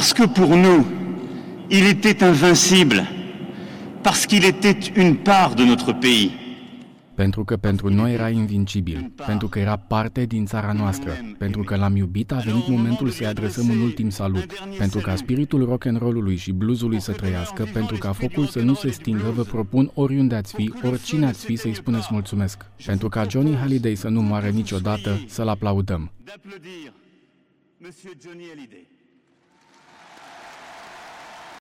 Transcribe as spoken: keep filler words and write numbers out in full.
Parce que pour nous, il était invincible, parce qu'il était une part de notre pays. Pentru că pentru noi era invincibil, pentru că era parte din țara noastră, pentru că l-am iubit, a venit momentul să-i adresăm un ultim salut, pentru ca spiritul rock'n'roll-ului și bluesului să trăiască, pentru ca focul să nu se stingă, vă propun oriunde ați fi, oricine ați fi, să-i spuneți mulțumesc. Pentru ca Johnny Hallyday să nu moară niciodată, să-l aplaudăm. D'applaudir Monsieur Johnny Hallyday.